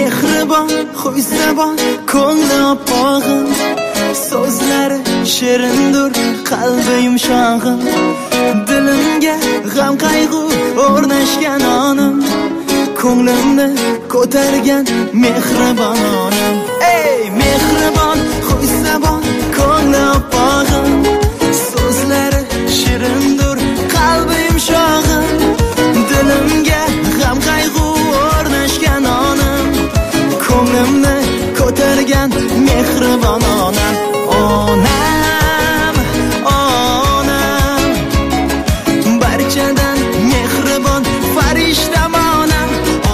mehribon, xushzabon, ko'ngli opog'im, so'zlari shirindir, qalbi yumshog'im, dilimga g'am qayg'u o'rnashgan onim, ko'nglimni ko'targan mehribon onam. Ey mehribon, xushzabon, ko'ngli opog'im, so'zlari shirindir, qalbi yumshog'im, dilimga g'am qayg'u o'rnashgan onim, ko'nglimni ko'targan mehribon onam. Onam, onam, barchadan mehribon farishtam onam.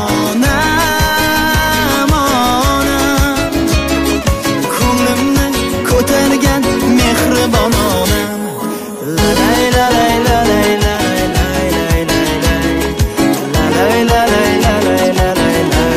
Onam, onam, ko'nglimni ko'targan mehribon onam. La la la la la la la la la la la.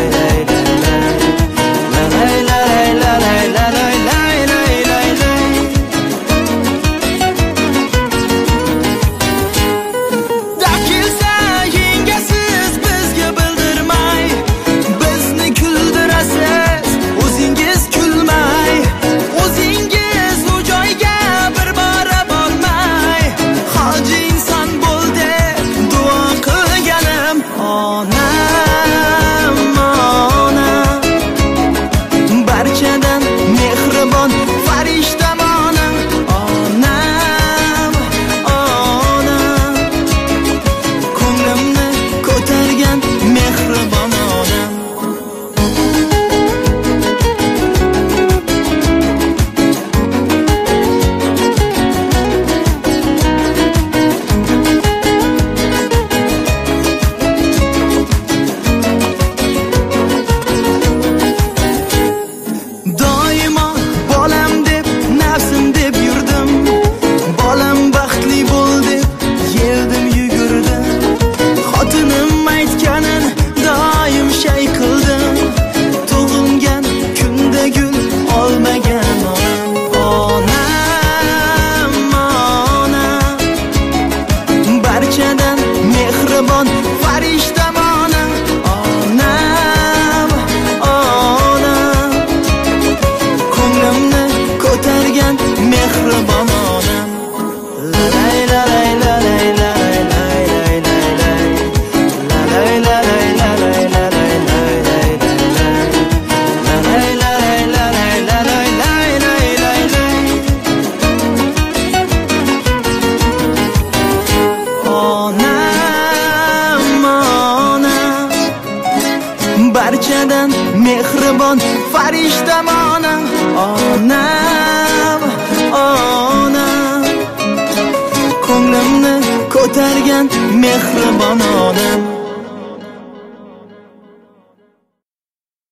Farishtam onam, onam, onam, ko'nglimni ko'targan mehribon onam. La la la la la la la la la la la barchadan mehribon farishtam onam. Onam, onam, ko'nglimni ko'targan mehribon onam.